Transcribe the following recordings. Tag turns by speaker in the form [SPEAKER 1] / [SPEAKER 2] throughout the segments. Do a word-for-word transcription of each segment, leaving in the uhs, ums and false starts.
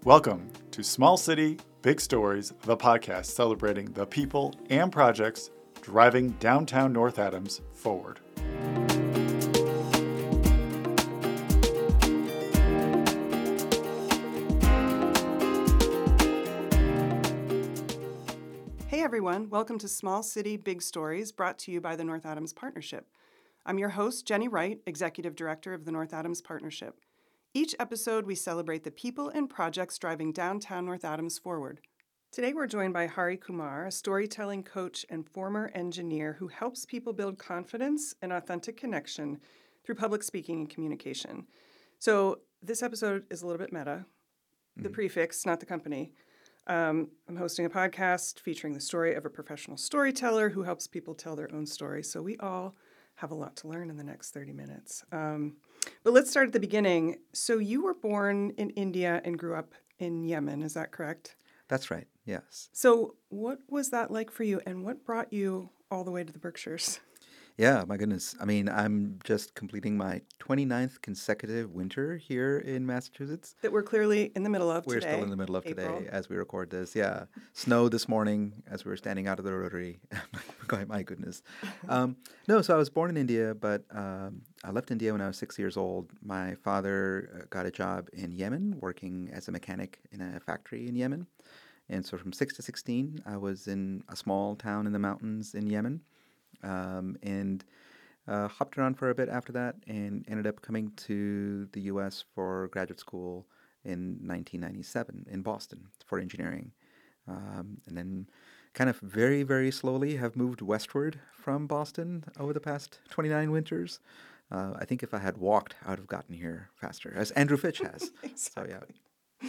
[SPEAKER 1] Welcome to Small City, Big Stories, the podcast celebrating the people and projects driving downtown North Adams forward.
[SPEAKER 2] Hey everyone, welcome to Small City, Big Stories, brought to you by the North Adams Partnership. I'm your host, Jenny Wright, Executive Director of the North Adams Partnership. Each episode, we celebrate the people and projects driving downtown North Adams forward. Today, we're joined by Hari Kumar, a storytelling coach and former engineer who helps people build confidence and authentic connection through public speaking and communication. So this episode is a little bit meta, the mm-hmm. prefix, not the company. Um, I'm hosting a podcast featuring the story of a professional storyteller who helps people tell their own story. So we all have a lot to learn in the next thirty minutes. Um, but let's start at the beginning. So you were born in India and grew up in Yemen, is that correct?
[SPEAKER 3] That's right, yes.
[SPEAKER 2] So what was that like for you, and what brought you all the way to the Berkshires?
[SPEAKER 3] Yeah, my goodness. I mean, I'm just completing my twenty-ninth consecutive winter here in Massachusetts.
[SPEAKER 2] That we're clearly in the middle of
[SPEAKER 3] we're
[SPEAKER 2] today.
[SPEAKER 3] We're still in the middle of
[SPEAKER 2] April.
[SPEAKER 3] today as we record this. Yeah. Snow this morning as we were standing out of the Rotary. My goodness. Um, no, so I was born in India, but um, I left India when I was six years old. My father got a job in Yemen, working as a mechanic in a factory in Yemen. And so from six to sixteen, I was in a small town in the mountains in Yemen. Um, and uh, hopped around for a bit after that and ended up coming to the U S for graduate school in nineteen ninety-seven in Boston for engineering. Um, and then kind of very, very slowly have moved westward from Boston over the past twenty-nine winters. Uh, I think if I had walked, I would have gotten here faster, as Andrew Fitch has.
[SPEAKER 2] Exactly.
[SPEAKER 3] So, yeah.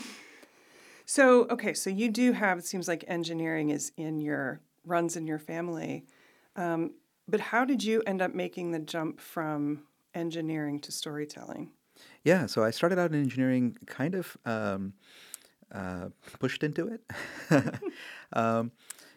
[SPEAKER 2] So, okay, so you do have, it seems like engineering is in your, runs in your family. Um, but how did you end up making the jump from engineering to storytelling?
[SPEAKER 3] Yeah, so I started out in engineering, kind of um, uh, pushed into it. um,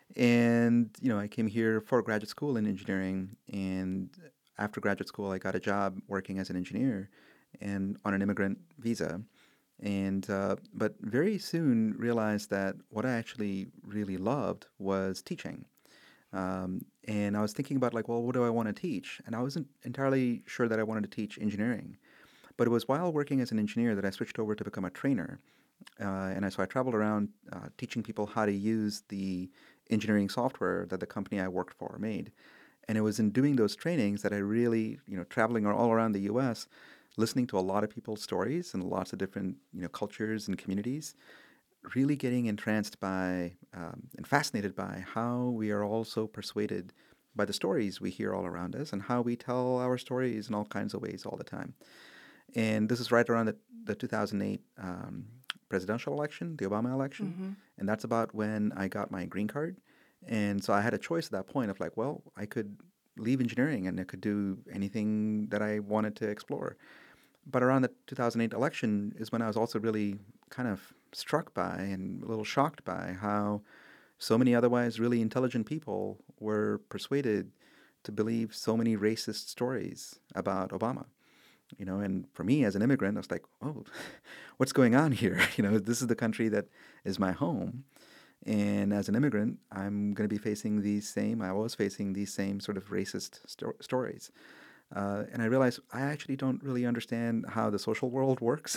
[SPEAKER 3] and, you know, I came here for graduate school in engineering. And after graduate school, I got a job working as an engineer and on an immigrant visa. And uh, but very soon realized that what I actually really loved was teaching. Um, and I was thinking about like, well, what do I want to teach? And I wasn't entirely sure that I wanted to teach engineering. But it was while working as an engineer that I switched over to become a trainer. Uh, and I, so I traveled around uh, teaching people how to use the engineering software that the company I worked for made. And it was in doing those trainings that I really, you know, traveling all around the U S, listening to a lot of people's stories and lots of different, you know, cultures and communities, really getting entranced by um, and fascinated by how we are all so persuaded by the stories we hear all around us and how we tell our stories in all kinds of ways all the time. And this is right around the, the two thousand eight um, presidential election, the Obama election. Mm-hmm. And that's about when I got my green card. And so I had a choice at that point of like, well, I could leave engineering and I could do anything that I wanted to explore. But around the two thousand eight election is when I was also really kind of struck by and a little shocked by how so many otherwise really intelligent people were persuaded to believe so many racist stories about Obama. You know, and for me as an immigrant, I was like, oh, what's going on here? You know, this is the country that is my home. And as an immigrant, I'm going to be facing these same, I was facing these same sort of racist sto- stories. Uh, and I realized I actually don't really understand how the social world works.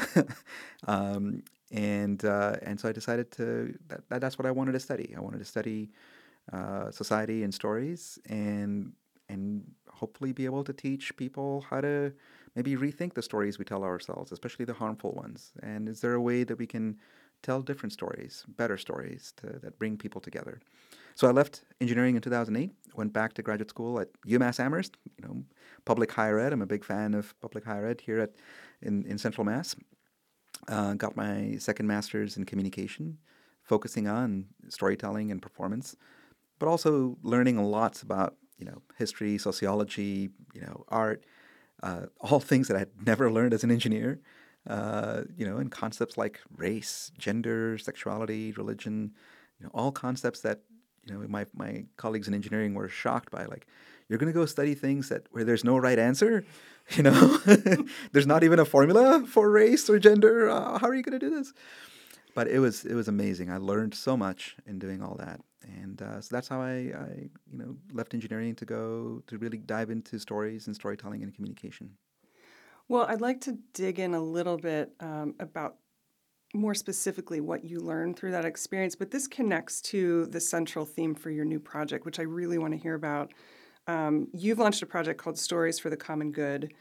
[SPEAKER 3] um, and uh, and so I decided to, that, that that's what I wanted to study. I wanted to study uh, society and stories and and hopefully be able to teach people how to maybe rethink the stories we tell ourselves, especially the harmful ones. And is there a way that we can tell different stories, better stories to, that bring people together? So I left engineering in two thousand eight, went back to graduate school at UMass Amherst, you know, public higher ed. I'm a big fan of public higher ed here at in, in Central Mass. Uh, got my second master's in communication, focusing on storytelling and performance, but also learning lots about, you know, history, sociology, you know, art, uh, all things that I had never learned as an engineer, uh, you know, and concepts like race, gender, sexuality, religion, you know, all concepts that, you know, my my colleagues in engineering were shocked by. Like, you're going to go study things that where there's no right answer, you know, there's not even a formula for race or gender. Uh, how are you going to do this? but it was it was amazing. I learned so much in doing all that, and uh, so that's how I, I you know left engineering to go to really dive into stories and storytelling and communication.
[SPEAKER 2] Well, I'd like to dig in a little bit um, about more specifically what you learned through that experience, but this connects to the central theme for your new project, which I really want to hear about. Um, you've launched a project called Stories for the Common Good.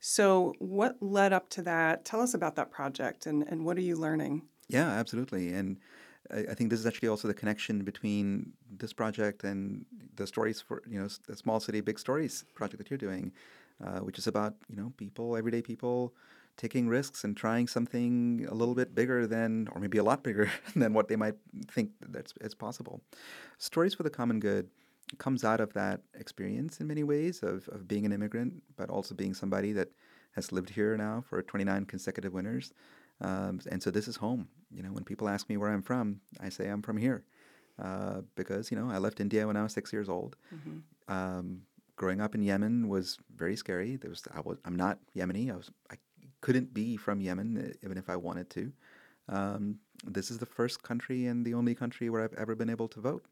[SPEAKER 2] So what led up to that? Tell us about that project and, and what are you learning?
[SPEAKER 3] Yeah, absolutely. And I, I think this is actually also the connection between this project and the stories for, you know, s- the Small City, Big Stories project that you're doing, uh, which is about, you know, people, everyday people taking risks and trying something a little bit bigger than, or maybe a lot bigger than what they might think that's is possible. Stories for the Common Good comes out of that experience in many ways of, of being an immigrant, but also being somebody that has lived here now for twenty-nine consecutive winters. Um, and so this is home. You know, when people ask me where I'm from, I say I'm from here uh, because, you know, I left India when I was six years old.
[SPEAKER 2] Mm-hmm.
[SPEAKER 3] Um, growing up in Yemen was very scary. There was I was I'm not Yemeni. I was I couldn't be from Yemen uh, even if I wanted to. Um, this is the first country and the only country where I've ever been able to vote.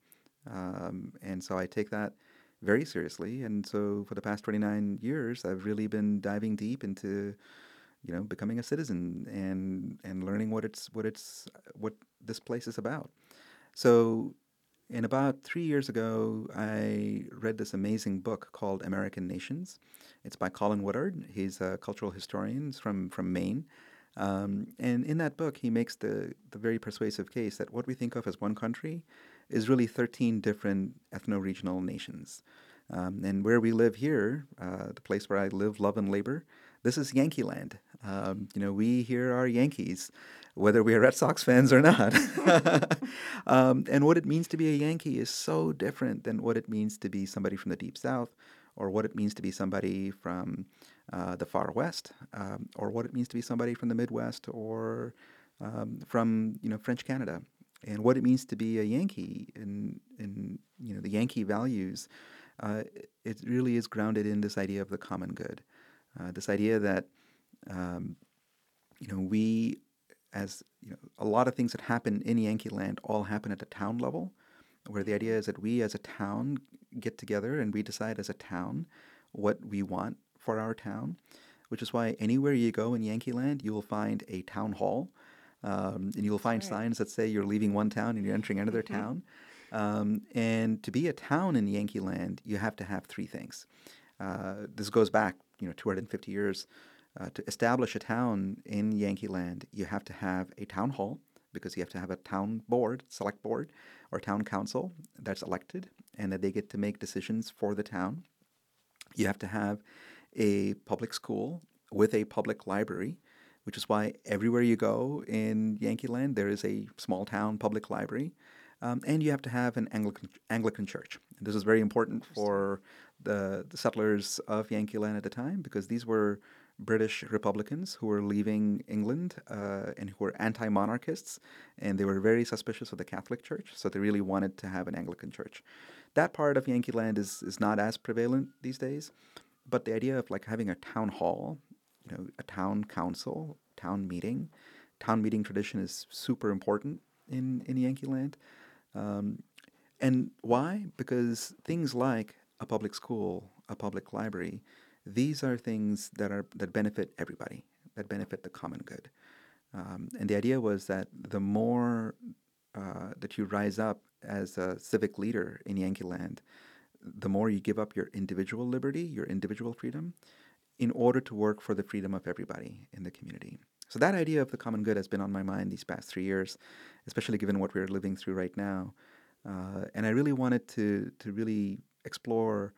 [SPEAKER 3] Um, and so I take that very seriously. And so for the past twenty-nine years, I've really been diving deep into, you know, becoming a citizen and and learning what it's what it's what this place is about. So, in about three years ago, I read this amazing book called American Nations. It's by Colin Woodard. He's a cultural historian He's from from Maine. Um, and in that book, he makes the, the very persuasive case that what we think of as one country is really thirteen different ethno-regional nations. Um, and where we live here, uh, the place where I live, love, and labor, this is Yankee land. Um, you know, we here are Yankees, whether we are Red Sox fans or not. um, and what it means to be a Yankee is so different than what it means to be somebody from the Deep South, or what it means to be somebody from uh, the Far West, um, or what it means to be somebody from the Midwest, or um, from you know French Canada, and what it means to be a Yankee in in you know the Yankee values. Uh, it really is grounded in this idea of the common good, uh, this idea that um, you know we, as you know, a lot of things that happen in Yankee Land all happen at the town level, where the idea is that we as a town get together and we decide as a town what we want for our town, which is why anywhere you go in Yankee Land, you will find a town hall, um, and you will find
[SPEAKER 2] Right.
[SPEAKER 3] signs that say you're leaving one town and you're entering another
[SPEAKER 2] Mm-hmm.
[SPEAKER 3] town. Um, and to be a town in Yankee Land, you have to have three things. Uh, this goes back, you know, two hundred fifty years. Uh, to establish a town in Yankee Land, you have to have a town hall because you have to have a town board, select board, or town council that's elected and that they get to make decisions for the town. You have to have a public school with a public library, which is why everywhere you go in Yankee Land, there is a small town public library. Um, and you have to have an Anglican, Anglican church. And this is very important for the, the settlers of Yankee Land at the time because these were British Republicans who were leaving England uh, and who were anti-monarchists, and they were very suspicious of the Catholic Church, so they really wanted to have an Anglican church. That part of Yankee Land is, is not as prevalent these days, but the idea of like having a town hall, you know, a town council, town meeting, town meeting tradition is super important in, in Yankee Land. Um, and why? Because things like a public school, a public library, these are things that are that benefit everybody, that benefit the common good. Um, and the idea was that the more uh, that you rise up as a civic leader in Yankee Land, the more you give up your individual liberty, your individual freedom, in order to work for the freedom of everybody in the community. So that idea of the common good has been on my mind these past three years, especially given what we're living through right now. Uh, and I really wanted to to really explore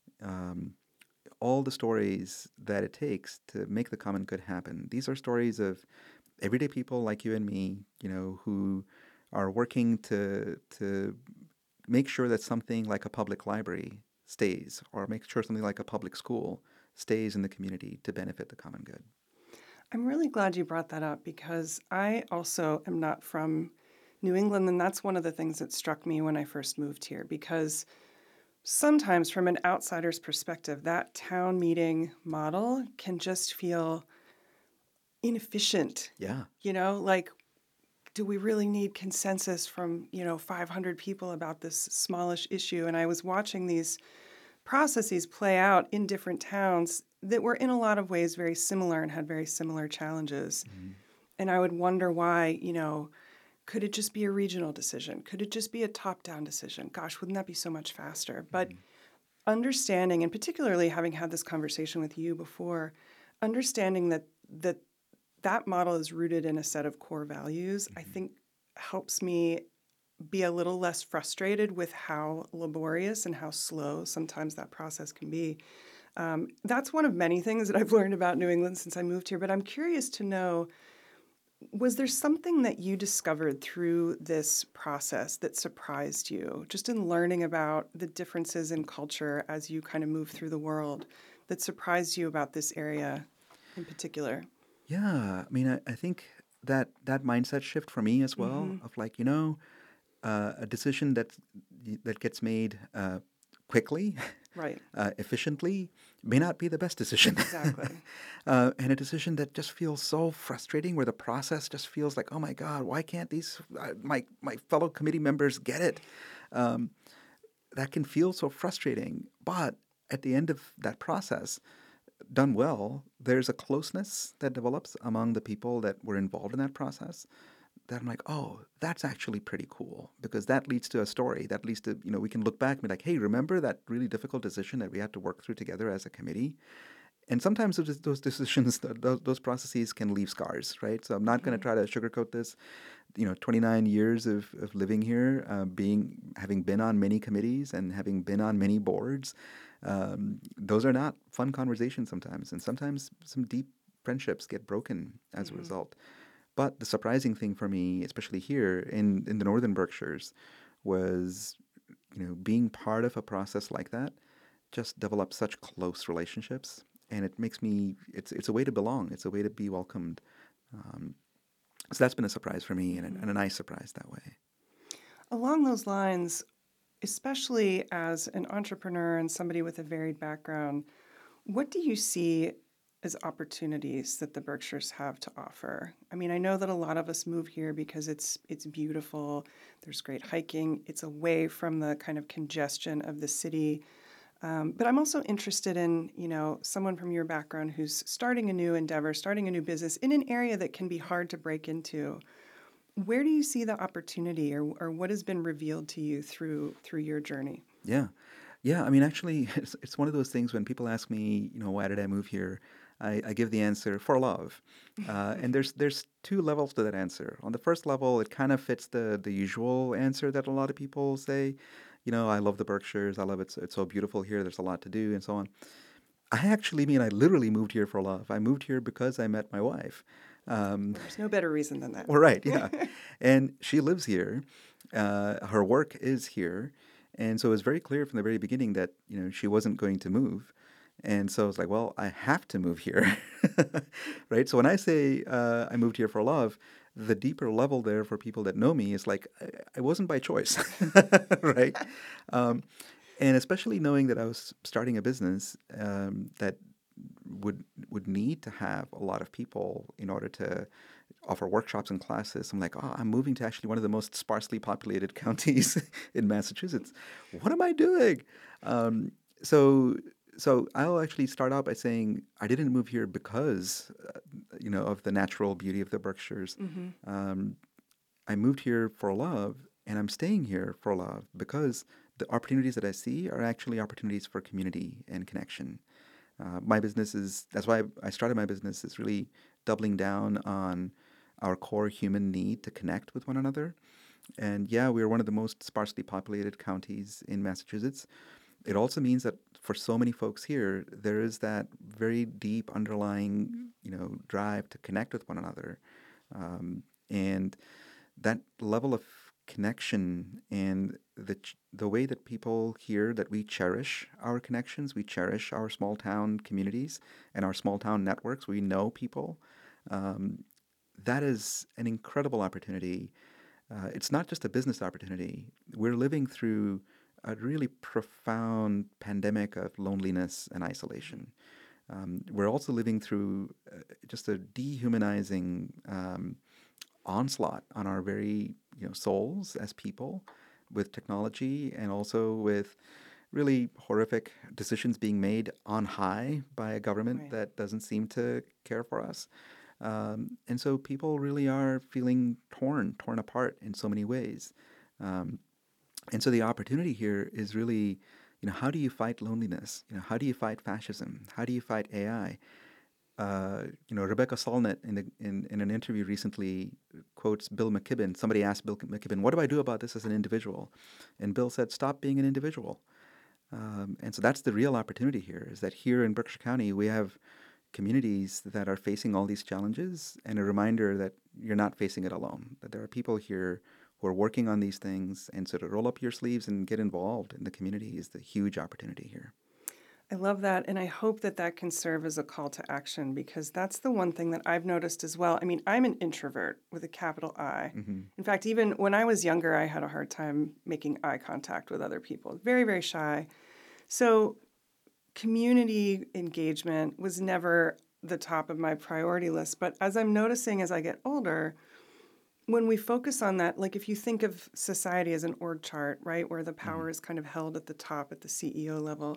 [SPEAKER 3] um, all the stories that it takes to make the common good happen. These are stories of everyday people like you and me, you know, who are working to to make sure that something like a public library stays, or make sure something like a public school stays in the community to benefit the common good.
[SPEAKER 2] I'm really glad you brought that up because I also am not from New England, and that's one of the things that struck me when I first moved here because sometimes from an outsider's perspective, that town meeting model can just feel inefficient.
[SPEAKER 3] Yeah.
[SPEAKER 2] You know, like do we really need consensus from, you know, five hundred people about this smallish issue? And I was watching these processes play out in different towns that were in a lot of ways very similar and had very similar challenges. Mm-hmm. And I would wonder why, you know, could it just be a regional decision? Could it just be a top-down decision? Gosh, wouldn't that be so much faster? Mm-hmm. But understanding, and particularly having had this conversation with you before, understanding that that that model is rooted in a set of core values, mm-hmm. I think helps me be a little less frustrated with how laborious and how slow sometimes that process can be. Um, that's one of many things that I've learned about New England since I moved here, but I'm curious to know, was there something that you discovered through this process that surprised you, just in learning about the differences in culture as you kind of move through the world, that surprised you about this area in particular?
[SPEAKER 3] Yeah, I mean, I, I think that that mindset shift for me as well, mm-hmm. of like, you know, uh, a decision that that gets made uh, quickly,
[SPEAKER 2] right,
[SPEAKER 3] uh, efficiently, may not be the best decision.
[SPEAKER 2] Exactly.
[SPEAKER 3] uh, and a decision that just feels so frustrating, where the process just feels like, oh my God, why can't these uh, my my fellow committee members get it? Um, that can feel so frustrating. But at the end of that process, done well, there's a closeness that develops among the people that were involved in that process, that I'm like, oh, that's actually pretty cool, because that leads to a story. That leads to, you know, we can look back and be like, hey, remember that really difficult decision that we had to work through together as a committee? And sometimes those, those decisions, those, those processes can leave scars, right? So I'm not going to try to sugarcoat this. You know, twenty-nine years of, of living here, uh, being having been on many committees and having been on many boards, um, those are not fun conversations sometimes. And sometimes some deep friendships get broken as mm-hmm. a result. But the surprising thing for me, especially here in, in the Northern Berkshires, was, you know, being part of a process like that just developed such close relationships. And it makes me, it's it's a way to belong. It's a way to be welcomed. Um, so that's been a surprise for me, and a, and a nice surprise that way.
[SPEAKER 2] Along those lines, especially as an entrepreneur and somebody with a varied background, what do you see as opportunities that the Berkshires have to offer? I mean, I know that a lot of us move here because it's it's beautiful. There's great hiking. It's away from the kind of congestion of the city. Um, but I'm also interested in, you know, someone from your background who's starting a new endeavor, starting a new business in an area that can be hard to break into. Where do you see the opportunity, or, or what has been revealed to you through through your journey?
[SPEAKER 3] Yeah. Yeah, I mean, actually, it's, it's one of those things when people ask me, you know, why did I move here? I, I give the answer, for love. Uh, and there's there's two levels to that answer. On the first level, it kind of fits the, the usual answer that a lot of people say. You know, I love the Berkshires. I love it. It's so beautiful here. There's a lot to do and so on. I actually mean I literally moved here for love. I moved here because I met my wife.
[SPEAKER 2] Um, There's no better reason than that.
[SPEAKER 3] Well, right, yeah. And she lives here. Uh, her work is here. And so it was very clear from the very beginning that, you know, she wasn't going to move. And so it's like, well, I have to move here, right? So when I say uh, I moved here for love, the deeper level there for people that know me is like, I, I wasn't by choice, right? Um, and especially knowing that I was starting a business um, that would would need to have a lot of people in order to offer workshops and classes. I'm like, oh, I'm moving to actually one of the most sparsely populated counties in Massachusetts. What am I doing? Um, so... So I'll actually start out by saying I didn't move here because, uh, you know, of the natural beauty of the Berkshires. Mm-hmm. Um, I moved here for love, and I'm staying here for love because the opportunities that I see are actually opportunities for community and connection. Uh, my business is, that's why I started my business, is really doubling down on our core human need to connect with one another. And yeah, we're one of the most sparsely populated counties in Massachusetts. It also means that for so many folks here, there is that very deep underlying, you know, drive to connect with one another. Um, and that level of connection and the ch- the way that people here, that we cherish our connections, we cherish our small town communities and our small town networks, we know people, um, that is an incredible opportunity. Uh, it's not just a business opportunity. We're living through a really profound pandemic of loneliness and isolation. Um, we're also living through uh, just a dehumanizing, um, onslaught on our very, you know, souls as people with technology, and also with really horrific decisions being made on high by a government
[SPEAKER 2] Right.
[SPEAKER 3] that doesn't seem to care for us. Um, and so people really are feeling torn, torn apart in so many ways. Um, and so the opportunity here is really, you know, how do you fight loneliness? You know, how do you fight fascism? How do you fight A I? Uh, you know, Rebecca Solnit in, the, in in an interview recently quotes Bill McKibben. Somebody asked Bill McKibben, "What do I do about this as an individual?" And Bill said, "Stop being an individual." Um, and so that's the real opportunity here, is that here in Berkshire County, we have communities that are facing all these challenges, and a reminder that you're not facing it alone, that there are people here who are working on these things. And so to roll up your sleeves and get involved in the community is the huge opportunity here.
[SPEAKER 2] I love that. And I hope that that can serve as a call to action, because that's the one thing that I've noticed as well. I mean, I'm an introvert with a capital I.
[SPEAKER 3] Mm-hmm.
[SPEAKER 2] In fact, even when I was younger, I had a hard time making eye contact with other people. Very, very shy. So community engagement was never the top of my priority list. But as I'm noticing as I get older, when we focus on that, like if you think of society as an org chart, right, where the power
[SPEAKER 3] Mm-hmm.
[SPEAKER 2] is kind of held at the top at the C E O level,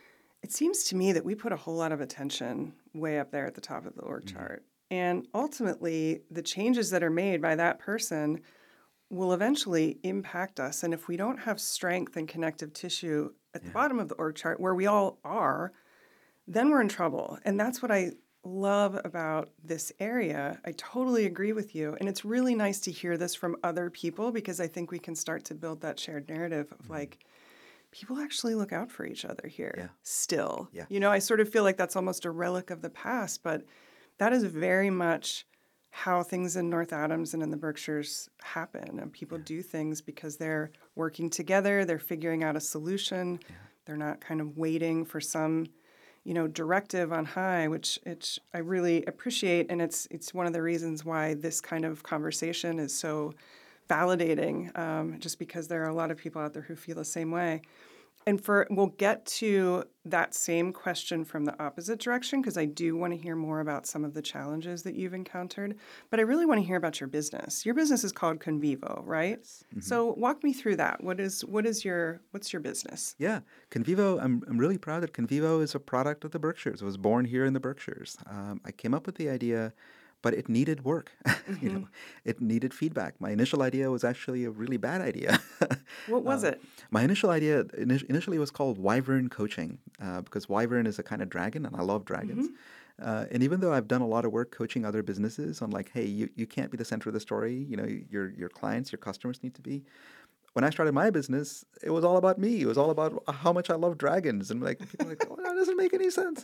[SPEAKER 2] it seems to me that we put a whole lot of attention way up there at the top of the org
[SPEAKER 3] Mm-hmm.
[SPEAKER 2] chart. And ultimately, the changes that are made by that person will eventually impact us. And if we don't have strength and connective tissue at the
[SPEAKER 3] Yeah.
[SPEAKER 2] bottom of the org chart, where we all are, then we're in trouble. And that's what I love about this area. I totally agree with you. And it's really nice to hear this from other people, because I think we can start to build that shared narrative of like, people actually look out for each other here
[SPEAKER 3] Yeah.
[SPEAKER 2] still.
[SPEAKER 3] Yeah.
[SPEAKER 2] You know, I sort of feel like that's almost a relic of the past, but that is very much how things in North Adams and in the Berkshires happen. And people
[SPEAKER 3] Yeah.
[SPEAKER 2] do things because they're working together, they're figuring out a solution.
[SPEAKER 3] Yeah.
[SPEAKER 2] They're not kind of waiting for some, you know, directive on high, which which I really appreciate. And it's it's one of the reasons why this kind of conversation is so validating, um, just because there are a lot of people out there who feel the same way. And for we'll get to that same question from the opposite direction, because I do want to hear more about some of the challenges that you've encountered. But I really want to hear about your business. Your business is called Convivo, right?
[SPEAKER 3] Yes. Mhm.
[SPEAKER 2] So walk me through that. What is what is your what's your business?
[SPEAKER 3] Yeah, Convivo, I'm, I'm really proud that Convivo is a product of the Berkshires. It was born here in the Berkshires. Um, I came up with the idea, but it needed work.
[SPEAKER 2] Mm-hmm.
[SPEAKER 3] You know, it needed feedback. My initial idea was actually a really bad idea.
[SPEAKER 2] What was
[SPEAKER 3] Uh,
[SPEAKER 2] it?
[SPEAKER 3] My initial idea ini- initially was called Wyvern Coaching, uh, because Wyvern is a kind of dragon, and I love dragons.
[SPEAKER 2] Mm-hmm.
[SPEAKER 3] Uh, and even though I've done a lot of work coaching other businesses on like, hey, you, you can't be the center of the story. You know, your your clients, your customers need to be. When I started my business, it was all about me. It was all about how much I love dragons, and like people were like, oh, that doesn't make any sense.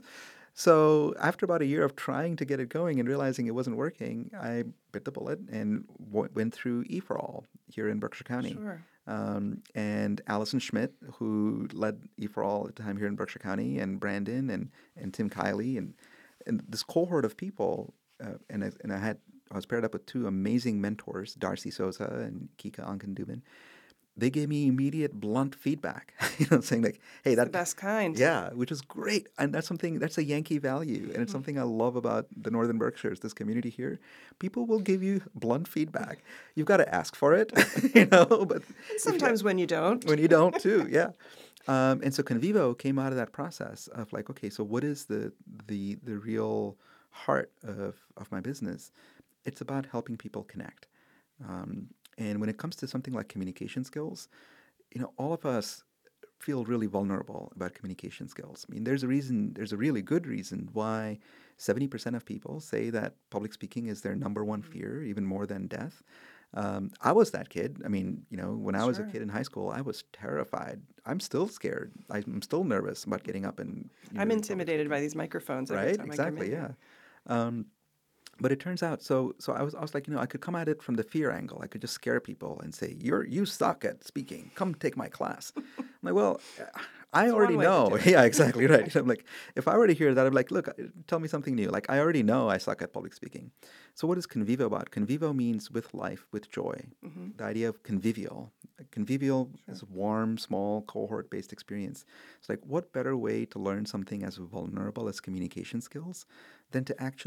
[SPEAKER 3] So after about a year of trying to get it going and realizing it wasn't working, I bit the bullet and w- went through E for All here in Berkshire County.
[SPEAKER 2] Sure.
[SPEAKER 3] Um, and Allison Schmidt, who led E for All at the time here in Berkshire County, and Brandon and, and Tim Kiley, and, and this cohort of people, uh, and I, and I had I was paired up with two amazing mentors, Darcy Sosa and Kika Ankandubin. They gave me immediate, blunt feedback, you know, saying like, "Hey,
[SPEAKER 2] It's
[SPEAKER 3] that
[SPEAKER 2] the best kind.
[SPEAKER 3] yeah," which is great, and that's something that's a Yankee value, and it's something I love about the Northern Berkshires, this community here. People will give you blunt feedback. You've got to ask for it, you know. But
[SPEAKER 2] And
[SPEAKER 3] if you-
[SPEAKER 2] sometimes when you don't.
[SPEAKER 3] when you don't too, yeah. Um, and so Convivo came out of that process of like, okay, so what is the the the real heart of of my business? It's about helping people connect. Um, and when it comes to something like communication skills, you know, all of us feel really vulnerable about communication skills. I mean, there's a reason, there's a really good reason why seventy percent of people say that public speaking is their number one fear, even more than death. Um, I was that kid. I mean, you know, when I was a
[SPEAKER 2] Sure.
[SPEAKER 3] kid in high school, I was terrified. I'm still scared. I'm still nervous about getting up and. You know,
[SPEAKER 2] I'm
[SPEAKER 3] doing public
[SPEAKER 2] intimidated by
[SPEAKER 3] speaking.
[SPEAKER 2] these microphones every
[SPEAKER 3] Right?
[SPEAKER 2] time
[SPEAKER 3] Exactly.
[SPEAKER 2] I come in
[SPEAKER 3] Yeah. Um, but it turns out, so so I was I was like, you know, I could come at it from the fear angle. I could just scare people and say, "You're you suck at speaking. Come take my class." I'm like, well, I
[SPEAKER 2] It's
[SPEAKER 3] already
[SPEAKER 2] one way to
[SPEAKER 3] know.
[SPEAKER 2] do it.
[SPEAKER 3] Yeah, exactly right. I'm like, if I were to hear that, I'm like, look, tell me something new. Like, I already know I suck at public speaking. So what is Convivo about? Convivo means with life, with joy.
[SPEAKER 2] Mm-hmm.
[SPEAKER 3] The idea of convivial. Convivial is a warm, small, cohort-based experience. It's like, what better way to learn something as vulnerable as communication skills than to actually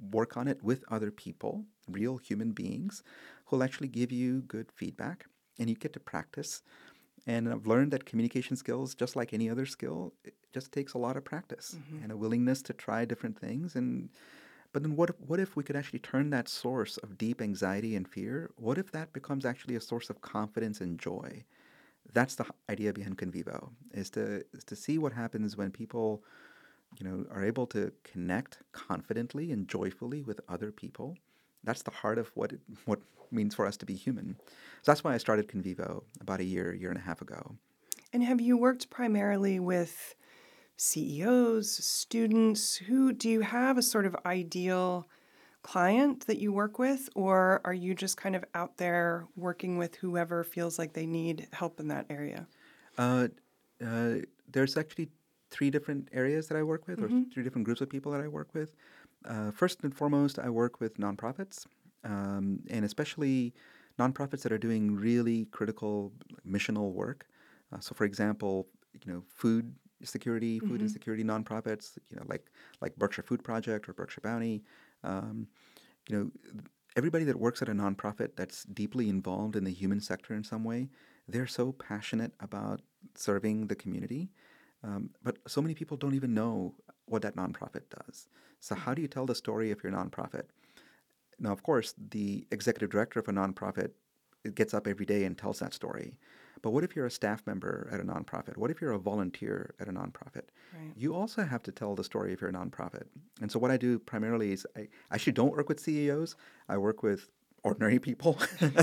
[SPEAKER 3] work on it with other people, real human beings, who'll actually give you good feedback, and you get to practice. And I've learned that communication skills, just like any other skill, it just takes a lot of practice
[SPEAKER 2] Mm-hmm.
[SPEAKER 3] and a willingness to try different things. And but then what if, what if we could actually turn that source of deep anxiety and fear? What if that becomes actually a source of confidence and joy? That's the h- idea behind Convivo, is to is to see what happens when people, you know, are able to connect confidently and joyfully with other people. That's the heart of what it what means for us to be human. So that's why I started Convivo about a year, year and a half ago.
[SPEAKER 2] And have you worked primarily with C E Os, students? Who do you have a sort of ideal client that you work with, or are you just kind of out there working with whoever feels like they need help in that area?
[SPEAKER 3] Uh, uh, there's actually three different areas that I work with, or
[SPEAKER 2] Mm-hmm.
[SPEAKER 3] three different groups of people that I work with. Uh, first and foremost, I work with nonprofits, um, and especially nonprofits that are doing really critical missional work. Uh, so, for example, you know, food security, food
[SPEAKER 2] Mm-hmm.
[SPEAKER 3] insecurity nonprofits, you know, like like Berkshire Food Project or Berkshire Bounty. Um, you know, everybody that works at a nonprofit that's deeply involved in the human sector in some way, they're so passionate about serving the community. Um, but so many people don't even know what that nonprofit does. So, how do you tell the story of your nonprofit? Now, of course, the executive director of a nonprofit gets up every day and tells that story. But what if you're a staff member at a nonprofit? What if you're a volunteer at a nonprofit?
[SPEAKER 2] Right.
[SPEAKER 3] You also have to tell the story of your nonprofit. And so, what I do primarily is I actually don't work with C E Os. I work with ordinary people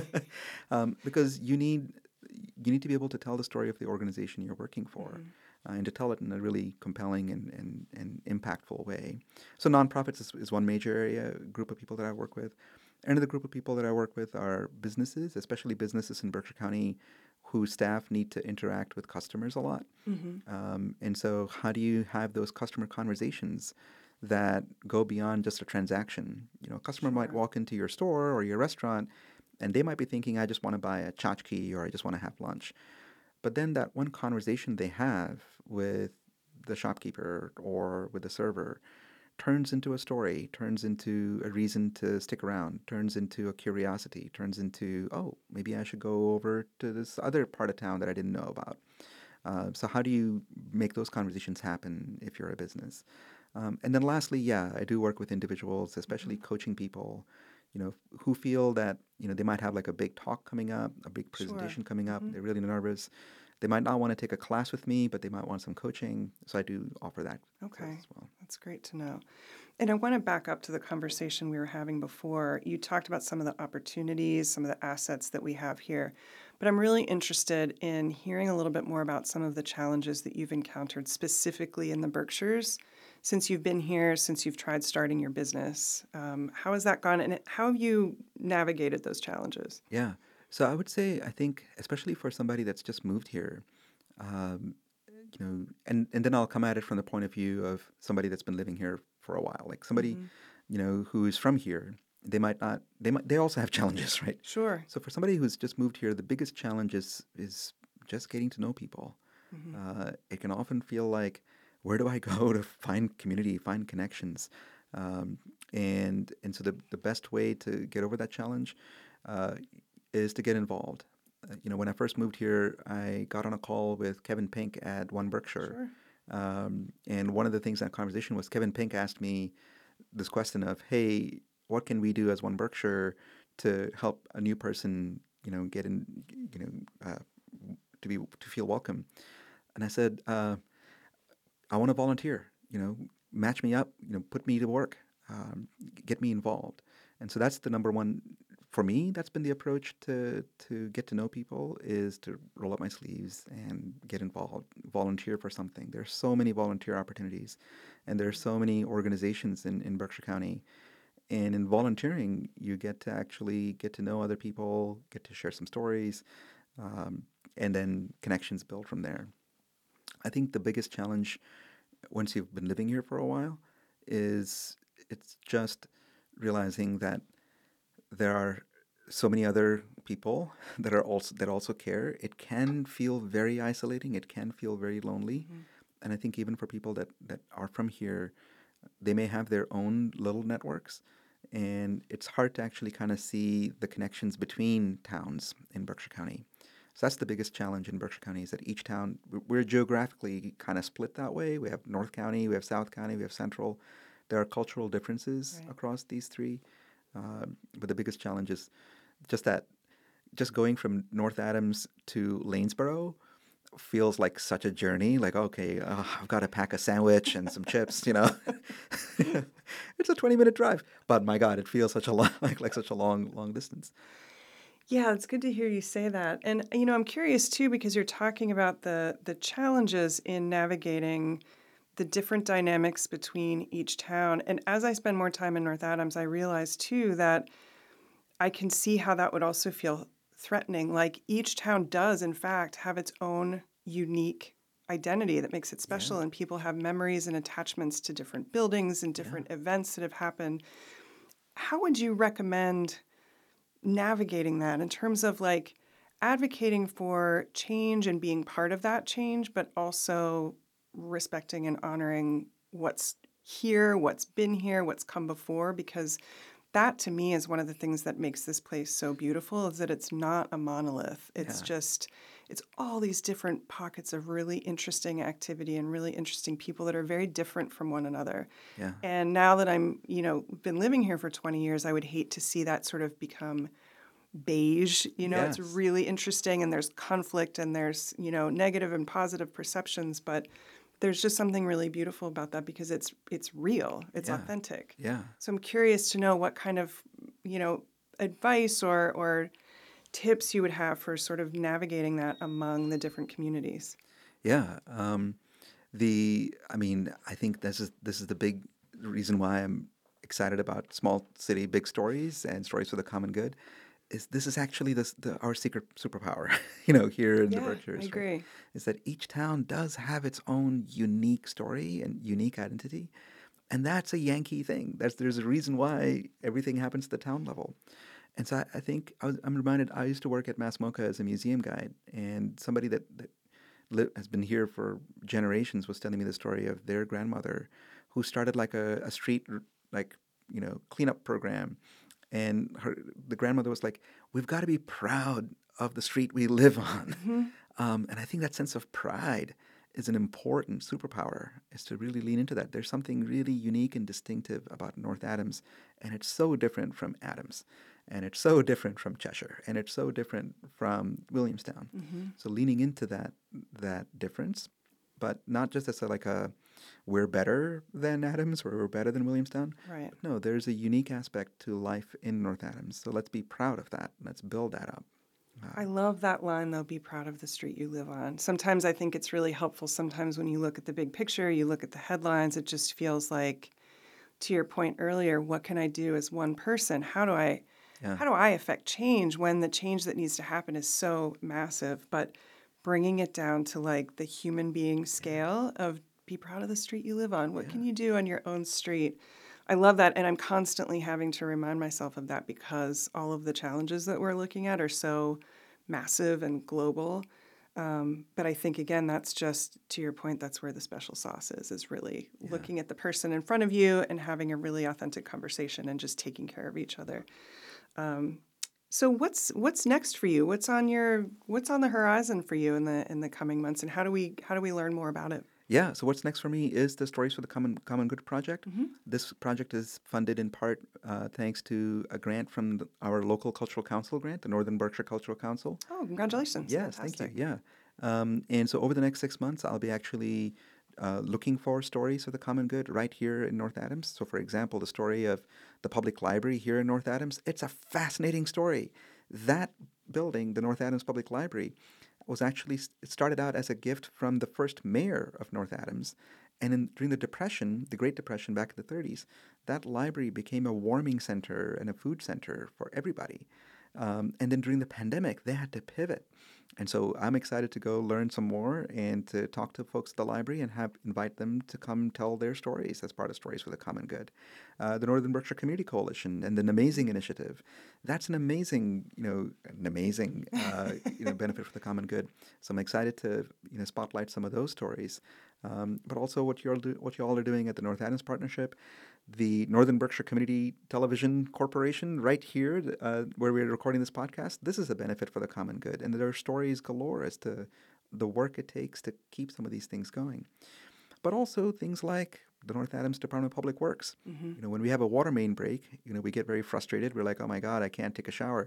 [SPEAKER 3] um, because you need you need to be able to tell the story of the organization you're working for.
[SPEAKER 2] Mm-hmm.
[SPEAKER 3] Uh, and to tell it in a really compelling and, and, and impactful way. So nonprofits is, is one major area, group of people that I work with. Another group of people that I work with are businesses, especially businesses in Berkshire County whose staff need to interact with customers a lot.
[SPEAKER 2] Mm-hmm.
[SPEAKER 3] Um, and so how do you have those customer conversations that go beyond just a transaction? You know, a customer might
[SPEAKER 2] Sure.
[SPEAKER 3] walk into your store or your restaurant and they might be thinking, I just want to buy a tchotchke or I just want to have lunch. But then that one conversation they have with the shopkeeper or with the server turns into a story, turns into a reason to stick around, turns into a curiosity, turns into, oh, maybe I should go over to this other part of town that I didn't know about. Uh, so how do you make those conversations happen if you're a business? Um, and then lastly, yeah, I do work with individuals, especially
[SPEAKER 2] Mm-hmm.
[SPEAKER 3] coaching people, you know, who feel that, you know, they might have like a big talk coming up, a big
[SPEAKER 2] Sure.
[SPEAKER 3] presentation coming up.
[SPEAKER 2] Mm-hmm.
[SPEAKER 3] They're really nervous. They might not want to take a class with me, but they might want some coaching. So I do offer that service
[SPEAKER 2] Okay.
[SPEAKER 3] as well.
[SPEAKER 2] That's great to know. And I want to back up to the conversation we were having before. You talked about some of the opportunities, some of the assets that we have here. But I'm really interested in hearing a little bit more about some of the challenges that you've encountered specifically in the Berkshires since you've been here, since you've tried starting your business. Um, how has that gone, and how have you navigated those challenges?
[SPEAKER 3] Yeah. So I would say, I think, especially for somebody that's just moved here, um, you know, and, and then I'll come at it from the point of view of somebody that's been living here for a while, like somebody,
[SPEAKER 2] Mm-hmm.
[SPEAKER 3] you know, who is from here. They might not, they might, they also have challenges, right?
[SPEAKER 2] Sure.
[SPEAKER 3] So for somebody who's just moved here, the biggest challenge is, is just getting to know people.
[SPEAKER 2] Mm-hmm.
[SPEAKER 3] Uh, it can often feel like, where do I go to find community, find connections? Um, and and so the, the best way to get over that challenge uh, is to get involved. Uh, you know, when I first moved here, I got on a call with Kevin Pink at One Berkshire.
[SPEAKER 2] Sure.
[SPEAKER 3] Um, and one of the things in that conversation was Kevin Pink asked me this question of, hey, what can we do as One Berkshire to help a new person, you know, get in, you know, uh, to be to feel welcome? And I said, uh, I want to volunteer. You know, match me up. You know, put me to work. Um, get me involved. And so that's the number one for me. That's been the approach to to get to know people, is to roll up my sleeves and get involved, volunteer for something. There's so many volunteer opportunities, and there's so many organizations in in Berkshire County. And in volunteering, you get to actually get to know other people, get to share some stories, um, and then connections build from there. I think the biggest challenge once you've been living here for a while is it's just realizing that there are so many other people that are also that also care. It can feel very isolating. It can feel very lonely.
[SPEAKER 2] Mm-hmm.
[SPEAKER 3] And I think even for people that, that are from here, They may have their own little networks, and it's hard to actually kind of see the connections between towns in Berkshire County. So that's the biggest challenge in Berkshire County is that each town, we're geographically kind of split that way. We have North County, we have South County, we have Central. There are cultural differences
[SPEAKER 2] Right.
[SPEAKER 3] across these three. Uh, but the biggest challenge is just that, just going from North Adams to Lanesboro feels like such a journey. Like, okay, uh, I've got to pack a sandwich and some chips, you know. It's a twenty minute drive, but my God, it feels such a long, like, like such a long, long distance.
[SPEAKER 2] Yeah, it's good to hear you say that. And you know, I'm curious too because you're talking about the the challenges in navigating the different dynamics between each town. And as I spend more time in North Adams, I realize too that I can see how that would also feel threatening. Like each town does, in fact, have its own unique identity that makes it special,
[SPEAKER 3] Yeah.
[SPEAKER 2] and people have memories and attachments to different buildings and different events that have happened. How would you recommend navigating that in terms of like advocating for change and being part of that change, but also respecting and honoring what's here, what's been here, what's come before? Because that to me is one of the things that makes this place so beautiful is that it's not a monolith. It's
[SPEAKER 3] Yeah.
[SPEAKER 2] just, it's all these different pockets of really interesting activity and really interesting people that are very different from one another.
[SPEAKER 3] Yeah.
[SPEAKER 2] And now that I'm, you know, been living here for twenty years, I would hate to see that sort of become beige. You know, it's
[SPEAKER 3] Yes.
[SPEAKER 2] really interesting and there's conflict and there's, you know, negative and positive perceptions, but there's just something really beautiful about that because it's it's real, it's
[SPEAKER 3] Yeah.
[SPEAKER 2] authentic.
[SPEAKER 3] Yeah.
[SPEAKER 2] So I'm curious to know what kind of, you know, advice or or tips you would have for sort of navigating that among the different communities.
[SPEAKER 3] Yeah. Um, the, I mean, I think this is this is the big reason why I'm excited about small city big stories and stories for the common good. Is this is actually this the our secret superpower, you know, here in the
[SPEAKER 2] Yeah,
[SPEAKER 3] Berkshires,
[SPEAKER 2] I
[SPEAKER 3] right?
[SPEAKER 2] agree.
[SPEAKER 3] Is that each town does have its own unique story and unique identity, and that's a Yankee thing. There's there's a reason why everything happens at the town level. And so I, I think I was, I'm reminded. I used to work at MassMocha as a museum guide, and somebody that, that li- has been here for generations was telling me the story of their grandmother, who started like a, a street r- like you know cleanup program, and her the grandmother was like, "We've got to be proud of the street we live on,"
[SPEAKER 2] hmm
[SPEAKER 3] um, and I think that sense of pride is an important superpower. Is to really lean into that. There's something really unique and distinctive about North Adams, and it's so different from Adams, and it's so different from Cheshire, and it's so different from Williamstown.
[SPEAKER 2] hmm
[SPEAKER 3] So leaning into that that difference, but not just as a, like a we're better than Adams or we're better than Williamstown.
[SPEAKER 2] Right.
[SPEAKER 3] No, there's a unique aspect to life in North Adams. So let's be proud of that. Let's build that up.
[SPEAKER 2] I love that line, though, be proud of the street you live on. Sometimes I think it's really helpful. Sometimes when you look at the big picture, you look at the headlines, it just feels like, to your point earlier, what can I do as one person? How do I
[SPEAKER 3] Yeah.
[SPEAKER 2] how do I affect change when the change that needs to happen is so massive? But bringing it down to like the human being scale of be proud of the street you live on. What
[SPEAKER 3] Yeah.
[SPEAKER 2] can you do on your own street? I love that. And I'm constantly having to remind myself of that because all of the challenges that we're looking at are so massive and global. Um, but I think, again, that's just, to your point, that's where the special sauce is, is really
[SPEAKER 3] Yeah.
[SPEAKER 2] looking at the person in front of you and having a really authentic conversation and just taking care of each other. Um, so what's what's next for you? What's on your what's on the horizon for you in the in the coming months, and how do we how do we learn more about it?
[SPEAKER 3] Yeah, so what's next for me is the Stories for the Common Common Good project.
[SPEAKER 2] Mm-hmm.
[SPEAKER 3] This project is funded in part uh, thanks to a grant from the, our local cultural council grant, the Northern Berkshire Cultural Council.
[SPEAKER 2] Oh, congratulations!
[SPEAKER 3] Yes,
[SPEAKER 2] Fantastic.
[SPEAKER 3] thank you. Yeah. Um, and so over the next six months, I'll be actually uh, looking for stories of the common good right here in North Adams. So, for example, the story of the public library here in North Adams, it's a fascinating story. That building, the North Adams Public Library, was actually, it started out as a gift from the first mayor of North Adams. And in, during the Depression, the Great Depression back in the thirties, that library became a warming center and a food center for everybody. Um, and then during the pandemic, they had to pivot. And so I'm excited to go learn some more and to talk to folks at the library and have invite them to come tell their stories as part of Stories for the Common Good. Uh, the Northern Berkshire Community Coalition and the Amazing Initiative. That's an amazing, you know, an amazing uh, you know, benefit for the common good. So I'm excited to you know spotlight some of those stories, um, but also what you all do, what you all are doing at the North Adams Partnership. The Northern Berkshire Community Television Corporation, right here, uh, where we're recording this podcast, this is a benefit for the common good. And there are stories galore as to the work it takes to keep some of these things going. But also things like the North Adams Department of Public Works. Mm-hmm. You know, when we have a water main break, you know, we get very frustrated. We're like, oh my God, I can't take a shower.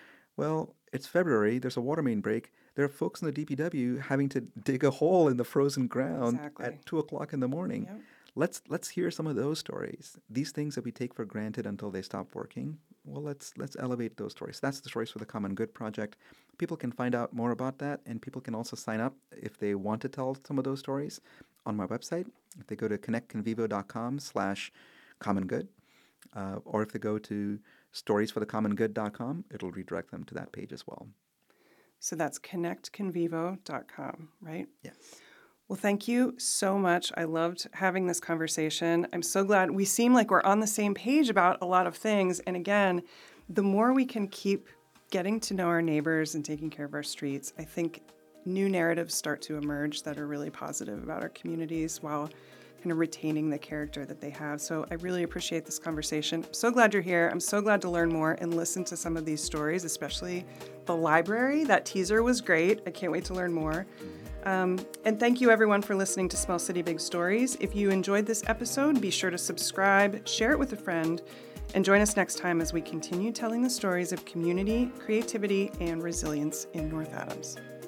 [SPEAKER 3] Well, it's February. There's a water main break. There are folks in the D P W having to dig a hole in the frozen ground exactly. at two o'clock in the morning. Yep. Let's let's hear some of those stories. These things that we take for granted until they stop working. Well, let's let's elevate those stories. That's the Stories for the Common Good project. People can find out more about that, and people can also sign up if they want to tell some of those stories on my website. If they go to connectconvivo.com slash common good, uh, or if they go to stories for the common good dot com, it'll redirect them to that page as well.
[SPEAKER 2] So that's connect convivo dot com, right?
[SPEAKER 3] Yes.
[SPEAKER 2] Well, thank you so much. I loved having this conversation. I'm so glad we seem like we're on the same page about a lot of things. And again, the more we can keep getting to know our neighbors and taking care of our streets, I think new narratives start to emerge that are really positive about our communities while kind of retaining the character that they have. So I really appreciate this conversation. I'm so glad you're here. I'm so glad to learn more and listen to some of these stories, especially the library. That teaser was great. I can't wait to learn more. Um, and thank you everyone for listening to Small City Big Stories. If you enjoyed this episode, be sure to subscribe, share it with a friend, and join us next time as we continue telling the stories of community, creativity, and resilience in North Adams.